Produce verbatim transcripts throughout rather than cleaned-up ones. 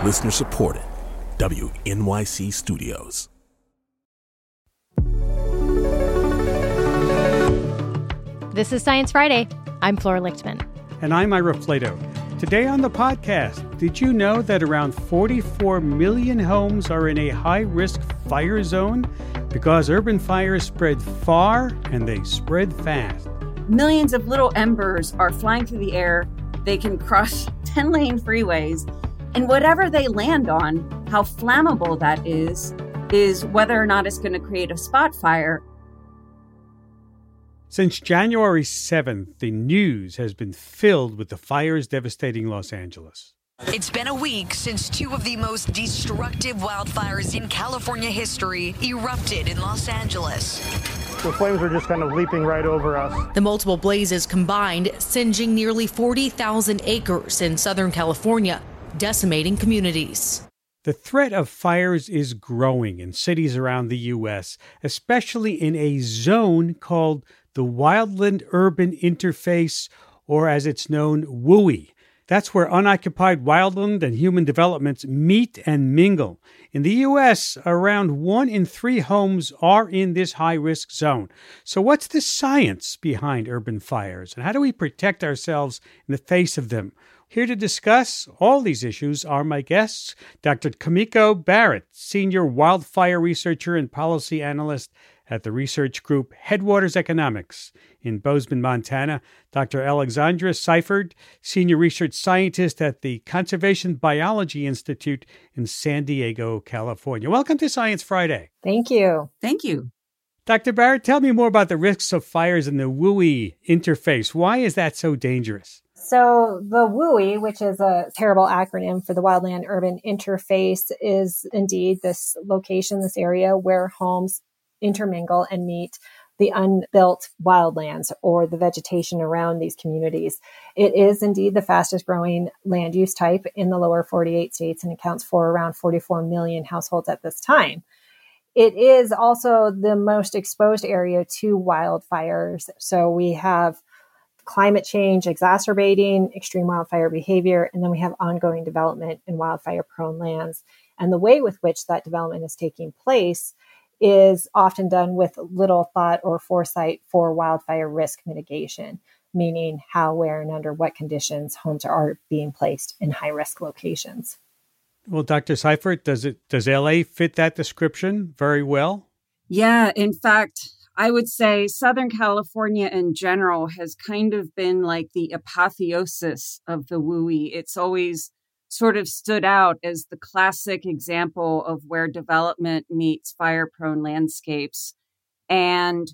Listener supported. W N Y C Studios. This is Science Friday. I'm Flora Lichtman. And I'm Ira Flato. Today on the podcast, did you know that around forty-four million homes are in a high-risk fire zone? Because urban fires spread far and they spread fast. Millions of little embers are flying through the air. They can cross ten-lane freeways. And whatever they land on, how flammable that is, is whether or not it's going to create a spot fire. Since January seventh, the news has been filled with the fires devastating Los Angeles. It's been a week since two of the most destructive wildfires in California history erupted in Los Angeles. The flames were just kind of leaping right over us. The multiple blazes combined, singeing nearly forty thousand acres in Southern California, decimating communities. The threat of fires is growing in cities around the U S, especially in a zone called the Wildland-Urban Interface, or as it's known, W U I. That's where unoccupied wildland and human developments meet and mingle. In the U S, around one in three homes are in this high-risk zone. So what's the science behind urban fires, and how do we protect ourselves in the face of them? Here to discuss all these issues are my guests, Doctor Kimiko Barrett, Senior Wildfire Researcher and Policy Analyst at the research group Headwaters Economics in Bozeman, Montana, Doctor Alexandra Seifert, Senior Research Scientist at the Conservation Biology Institute in San Diego, California. Welcome to Science Friday. Thank you. Thank you. Doctor Barrett, tell me more about the risks of fires in the W U I interface. Why is that so dangerous? So the W U I, which is a terrible acronym for the Wildland Urban Interface, is indeed this location, this area where homes intermingle and meet the unbuilt wildlands or the vegetation around these communities. It is indeed the fastest growing land use type in the lower forty-eight states and accounts for around forty-four million households at this time. It is also the most exposed area to wildfires. So we have climate change exacerbating extreme wildfire behavior, and then we have ongoing development in wildfire-prone lands. And the way with which that development is taking place is often done with little thought or foresight for wildfire risk mitigation, meaning how, where, and under what conditions homes are being placed in high-risk locations. Well, Doctor Seifert, does it does L A fit that description very well? Yeah, in fact, I would say Southern California in general has kind of been like the apotheosis of the W U I. It's always sort of stood out as the classic example of where development meets fire-prone landscapes. And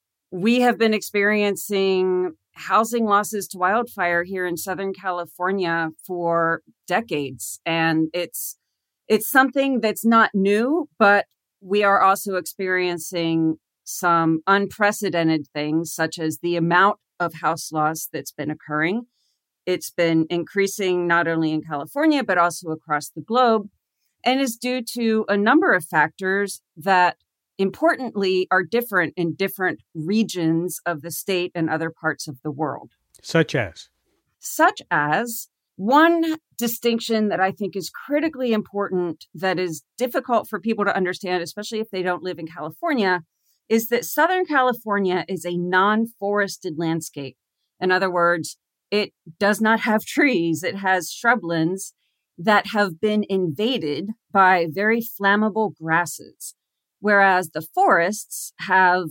we have been experiencing housing losses to wildfire here in Southern California for decades. And it's it's something that's not new, but we are also experiencing some unprecedented things, such as the amount of house loss that's been occurring. It's been increasing not only in California, but also across the globe, and is due to a number of factors that, importantly, are different in different regions of the state and other parts of the world. Such as? Such as one distinction that I think is critically important that is difficult for people to understand, especially if they don't live in California, is that Southern California is a non-forested landscape. In other words, it does not have trees. It has shrublands that have been invaded by very flammable grasses, whereas the forests have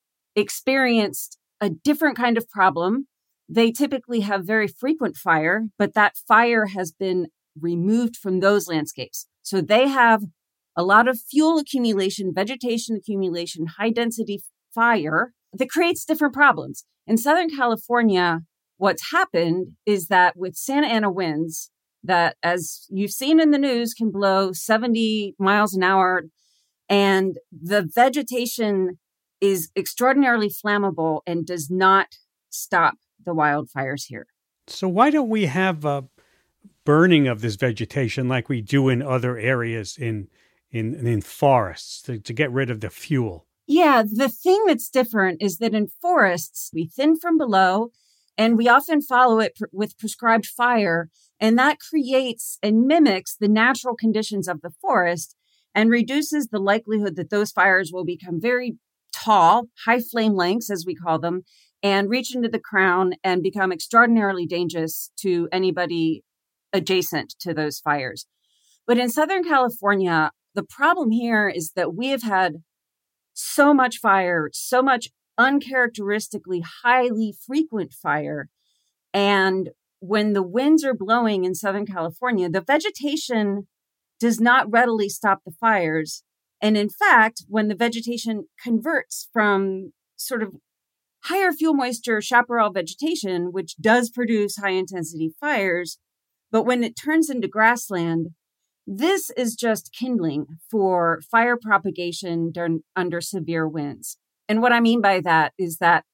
experienced a different kind of problem. They typically have very frequent fire, but that fire has been removed from those landscapes. So they have a lot of fuel accumulation, vegetation accumulation, high density fire that creates different problems. In Southern California, what's happened is that with Santa Ana winds that, as you've seen in the news, can blow seventy miles an hour, and the vegetation is extraordinarily flammable and does not stop the wildfires here. So why don't we have a burning of this vegetation like we do in other areas in in, in forests to, to get rid of the fuel? Yeah, the thing that's different is that in forests, we thin from below, And we often follow it pr- with prescribed fire, and that creates and mimics the natural conditions of the forest and reduces the likelihood that those fires will become very tall, high flame lengths, as we call them, and reach into the crown and become extraordinarily dangerous to anybody adjacent to those fires. But in Southern California, the problem here is that we have had so much fire, so much uncharacteristically highly frequent fire. And when the winds are blowing in Southern California, the vegetation does not readily stop the fires. And in fact, when the vegetation converts from sort of higher fuel moisture chaparral vegetation, which does produce high intensity fires, but when it turns into grassland, this is just kindling for fire propagation during, under severe winds. And what I mean by that is that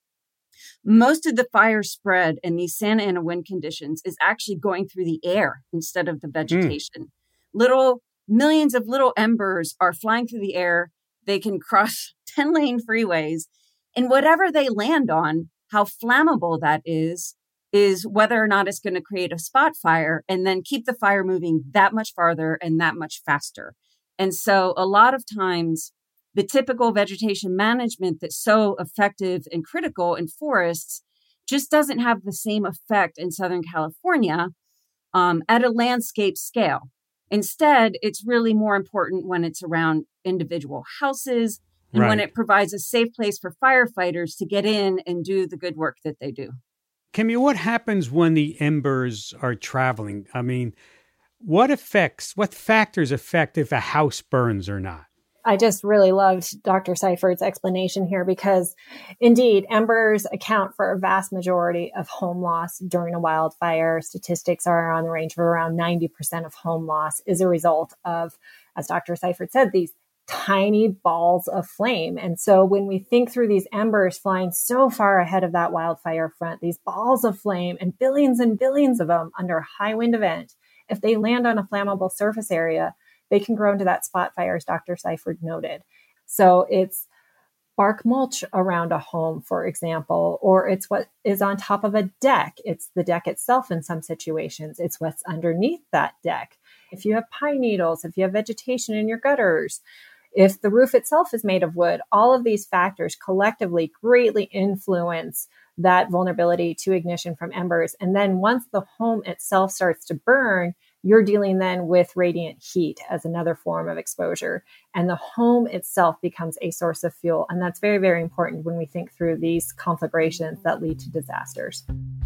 most of the fire spread in these Santa Ana wind conditions is actually going through the air instead of the vegetation. Mm. Little millions of little embers are flying through the air. They can cross ten lane freeways, and whatever they land on, how flammable that is, is whether or not it's going to create a spot fire and then keep the fire moving that much farther and that much faster. And so a lot of times, the typical vegetation management that's so effective and critical in forests just doesn't have the same effect in Southern California um, at a landscape scale. Instead, it's really more important when it's around individual houses and right. when it provides a safe place for firefighters to get in and do the good work that they do. Kimmy, what happens when the embers are traveling? I mean, what affects, what factors affect if a house burns or not? I just really loved Doctor Seifert's explanation here because, indeed, embers account for a vast majority of home loss during a wildfire. Statistics are on the range of around ninety percent of home loss is a result of, as Doctor Seifert said, these tiny balls of flame. And so when we think through these embers flying so far ahead of that wildfire front, these balls of flame and billions and billions of them under a high wind event, if they land on a flammable surface area, they can grow into that spot fire, as Doctor Seifert noted. So it's bark mulch around a home, for example, or it's what is on top of a deck. It's the deck itself in some situations. It's what's underneath that deck. If you have pine needles, if you have vegetation in your gutters, if the roof itself is made of wood, all of these factors collectively greatly influence that vulnerability to ignition from embers. And then once the home itself starts to burn, you're dealing then with radiant heat as another form of exposure. And the home itself becomes a source of fuel. And that's very, very important when we think through these conflagrations that lead to disasters.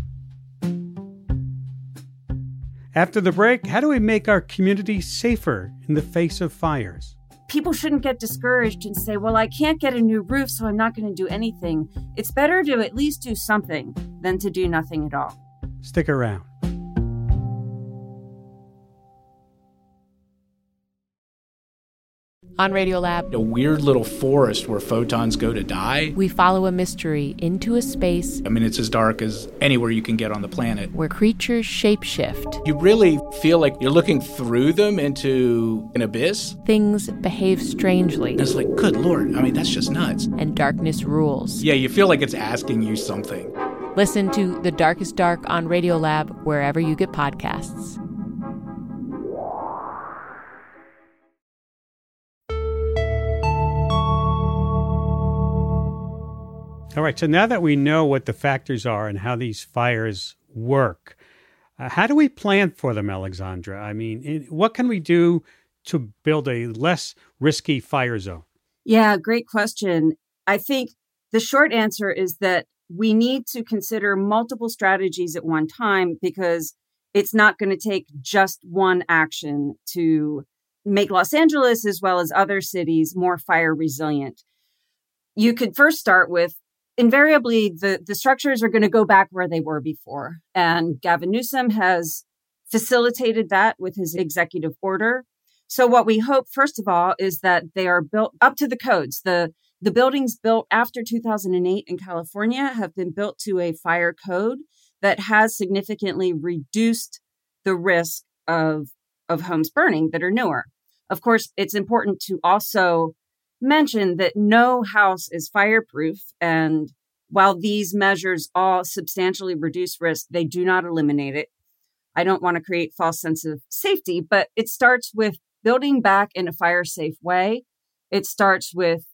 After the break, how do we make our community safer in the face of fires? People shouldn't get discouraged and say, well, I can't get a new roof, so I'm not going to do anything. It's better to at least do something than to do nothing at all. Stick around. On Radiolab, a weird little forest where photons go to die. We follow a mystery into a space. I mean, it's as dark as anywhere you can get on the planet. Where creatures shapeshift. You really feel like you're looking through them into an abyss. Things behave strangely. And it's like, good Lord, I mean, that's just nuts. And darkness rules. Yeah, you feel like it's asking you something. Listen to The Darkest Dark on Radiolab wherever you get podcasts. All right, so now that we know what the factors are and how these fires work, uh, how do we plan for them, Alexandra? I mean, in, what can we do to build a less risky fire zone? Yeah, great question. I think the short answer is that we need to consider multiple strategies at one time because it's not going to take just one action to make Los Angeles as well as other cities more fire resilient. You could first start with invariably, the, the structures are going to go back where they were before. And Gavin Newsom has facilitated that with his executive order. So what we hope, first of all, is that they are built up to the codes. The, the buildings built after two thousand eight in California have been built to a fire code that has significantly reduced the risk of, of homes burning that are newer. Of course, it's important to also mention that no house is fireproof, and while these measures all substantially reduce risk, they do not eliminate it. I don't want to create false sense of safety, but it starts with building back in a fire-safe way. It starts with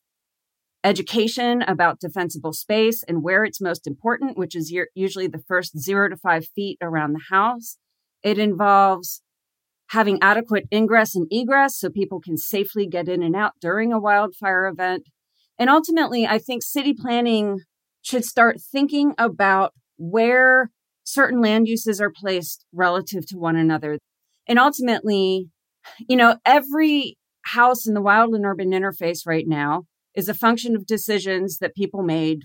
education about defensible space and where it's most important, which is usually the first zero to five feet around the house. It involves having adequate ingress and egress so people can safely get in and out during a wildfire event. And ultimately, I think city planning should start thinking about where certain land uses are placed relative to one another. And ultimately, you know, every house in the wildland urban interface right now is a function of decisions that people made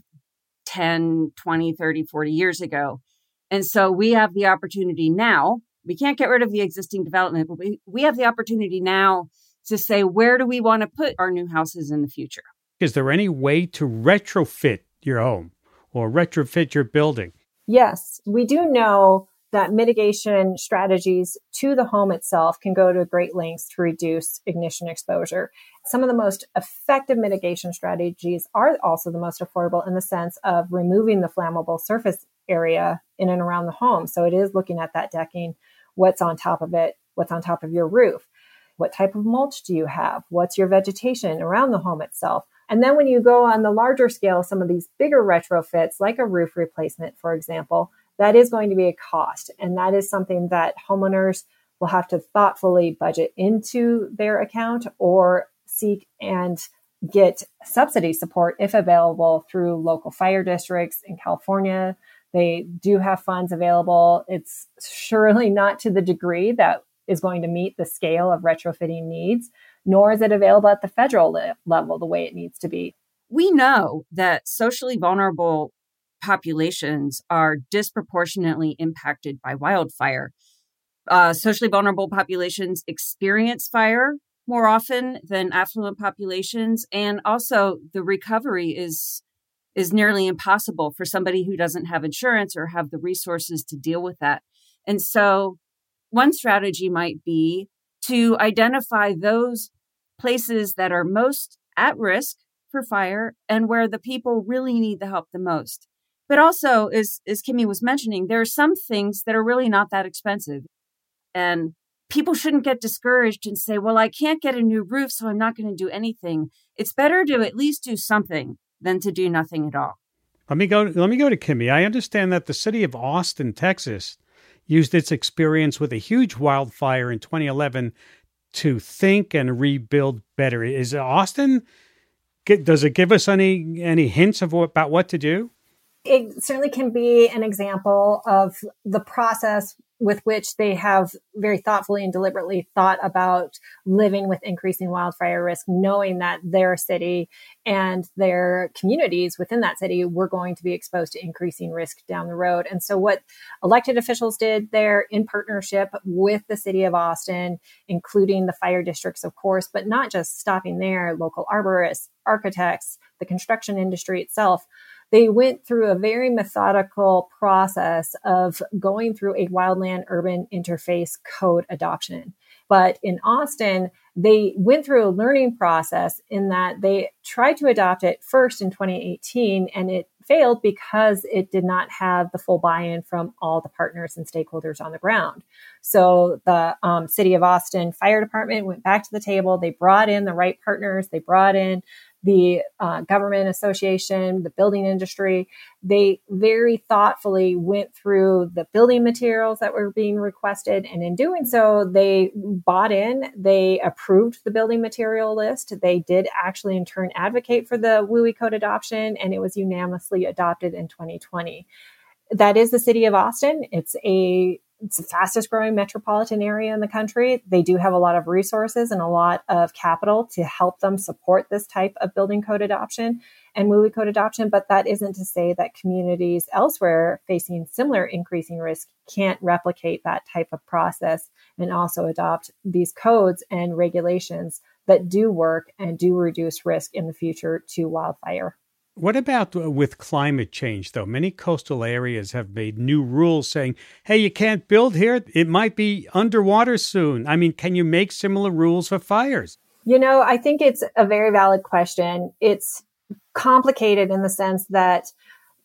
ten, twenty, thirty, forty years ago. And so we have the opportunity now. We can't get rid of the existing development, but we, we have the opportunity now to say, where do we want to put our new houses in the future? Is there any way to retrofit your home or retrofit your building? Yes, we do know that mitigation strategies to the home itself can go to great lengths to reduce ignition exposure. Some of the most effective mitigation strategies are also the most affordable in the sense of removing the flammable surface area in and around the home. So it is looking at that decking, what's on top of it, what's on top of your roof, what type of mulch do you have, what's your vegetation around the home itself. And then when you go on the larger scale, some of these bigger retrofits, like a roof replacement, for example, that is going to be a cost. And that is something that homeowners will have to thoughtfully budget into their account or seek and get subsidy support if available through local fire districts in California. They do have funds available. It's surely not to the degree that is going to meet the scale of retrofitting needs, nor is it available at the federal le- level the way it needs to be. We know that socially vulnerable populations are disproportionately impacted by wildfire. Uh, socially vulnerable populations experience fire more often than affluent populations. And also the recovery is, is nearly impossible for somebody who doesn't have insurance or have the resources to deal with that. And so one strategy might be to identify those places that are most at risk for fire and where the people really need the help the most. But also, as, as Kimmy was mentioning, there are some things that are really not that expensive. And people shouldn't get discouraged and say, well, I can't get a new roof, so I'm not going to do anything. It's better to at least do something than to do nothing at all. Let me go, let me go to Kimmy. I understand that the city of Austin, Texas, used its experience with a huge wildfire in twenty eleven to think and rebuild better. Is Austin, does it give us any any hints of what, about what to do? It certainly can be an example of the process with which they have very thoughtfully and deliberately thought about living with increasing wildfire risk, knowing that their city and their communities within that city were going to be exposed to increasing risk down the road. And so what elected officials did there in partnership with the city of Austin, including the fire districts, of course, but not just stopping there, local arborists, architects, the construction industry itself, they went through a very methodical process of going through a wildland urban interface code adoption. But in Austin, they went through a learning process in that they tried to adopt it first in twenty eighteen, and it failed because it did not have the full buy-in from all the partners and stakeholders on the ground. So the um, City of Austin Fire Department went back to the table. They brought in the right partners. They brought in the uh, government association, the building industry. They very thoughtfully went through the building materials that were being requested. And in doing so, they bought in, they approved the building material list. They did actually in turn advocate for the W U I code adoption, and it was unanimously adopted in twenty twenty. That is the city of Austin. It's a It's the fastest growing metropolitan area in the country. They do have a lot of resources and a lot of capital to help them support this type of building code adoption and W U I code adoption. But that isn't to say that communities elsewhere facing similar increasing risk can't replicate that type of process and also adopt these codes and regulations that do work and do reduce risk in the future to wildfire. What about with climate change, though? Many coastal areas have made new rules saying, hey, you can't build here. It might be underwater soon. I mean, can you make similar rules for fires? You know, I think it's a very valid question. It's complicated in the sense that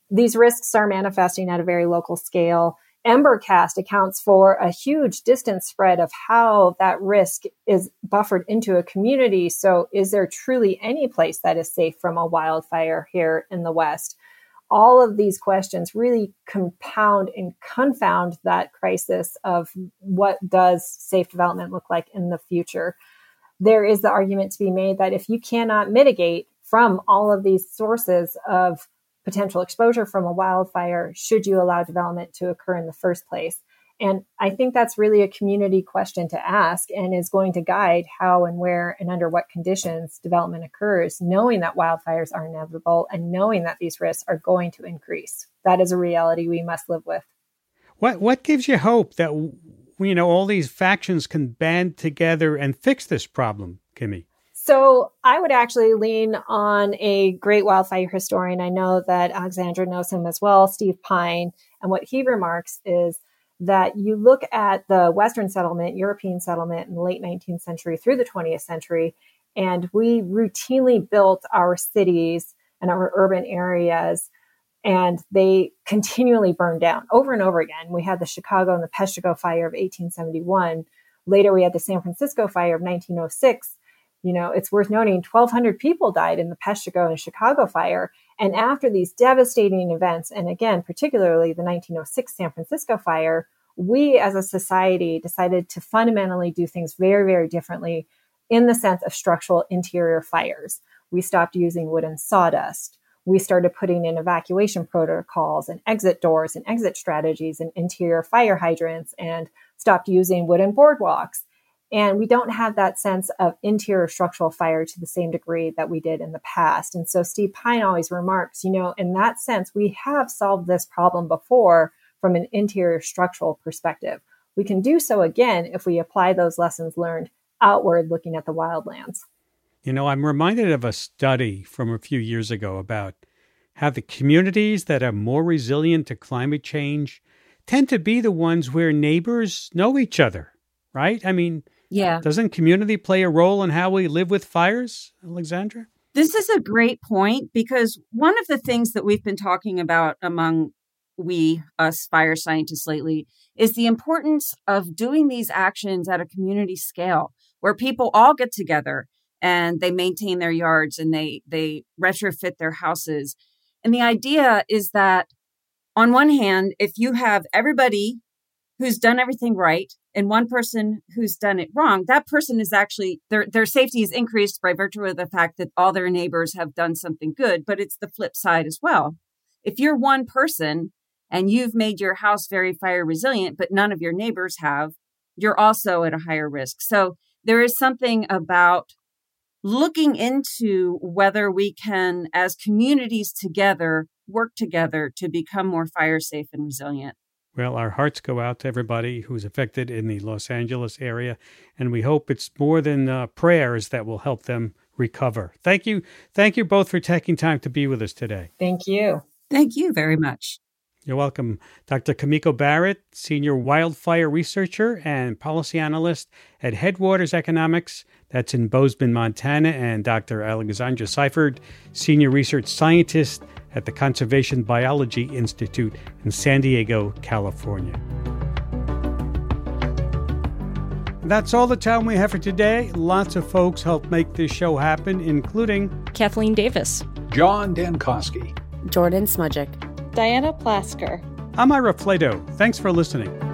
these risks are manifesting at a very local scale. EmberCast accounts for a huge distance spread of how that risk is buffered into a community. So is there truly any place that is safe from a wildfire here in the West? All of these questions really compound and confound that crisis of what does safe development look like in the future. There is the argument to be made that if you cannot mitigate from all of these sources of potential exposure from a wildfire, should you allow development to occur in the first place? And I think that's really a community question to ask and is going to guide how and where and under what conditions development occurs, knowing that wildfires are inevitable and knowing that these risks are going to increase. That is a reality we must live with. What what gives you hope that, you know, all these factions can band together and fix this problem, Kimmy? So I would actually lean on a great wildfire historian. I know that Alexandra knows him as well, Steve Pine. And what he remarks is that you look at the Western settlement, European settlement in the late nineteenth century through the twentieth century, and we routinely built our cities and our urban areas, and they continually burned down over and over again. We had the Chicago and the Peshtigo fire of eighteen seventy-one. Later, we had the San Francisco fire of nineteen oh six. You know, it's worth noting twelve hundred people died in the Peshtigo and Chicago fire. And after these devastating events, and again, particularly the nineteen oh six San Francisco fire, we as a society decided to fundamentally do things very, very differently in the sense of structural interior fires. We stopped using wood and sawdust. We started putting in evacuation protocols and exit doors and exit strategies and interior fire hydrants, and stopped using wooden boardwalks. And we don't have that sense of interior structural fire to the same degree that we did in the past. And so Steve Pine always remarks, you know, in that sense, we have solved this problem before from an interior structural perspective. We can do so again if we apply those lessons learned outward, looking at the wildlands. You know, I'm reminded of a study from a few years ago about how the communities that are more resilient to climate change tend to be the ones where neighbors know each other, right? I mean, yeah. Doesn't community play a role in how we live with fires, Alexandra? This is a great point, because one of the things that we've been talking about among we, us fire scientists lately, is the importance of doing these actions at a community scale where people all get together and they maintain their yards and they they retrofit their houses. And the idea is that on one hand, if you have everybody who's done everything right and one person who's done it wrong, that person is actually, their their safety is increased by virtue of the fact that all their neighbors have done something good. But it's the flip side as well. If you're one person and you've made your house very fire resilient, but none of your neighbors have, you're also at a higher risk. So there is something about looking into whether we can, as communities together, work together to become more fire safe and resilient. Well, our hearts go out to everybody who's affected in the Los Angeles area, and we hope it's more than uh, prayers that will help them recover. Thank you. Thank you both for taking time to be with us today. Thank you. Thank you very much. You're welcome. Doctor Kimiko Barrett, Senior Wildfire Researcher and Policy Analyst at Headwaters Economics, that's in Bozeman, Montana, and Doctor Alexandra Seifert, Senior Research Scientist at the Conservation Biology Institute in San Diego, California. That's all the time we have for today. Lots of folks helped make this show happen, including Kathleen Davis, John Dankosky, Jordan Smudgick, Diana Plasker. I'm Ira Flato. Thanks for listening.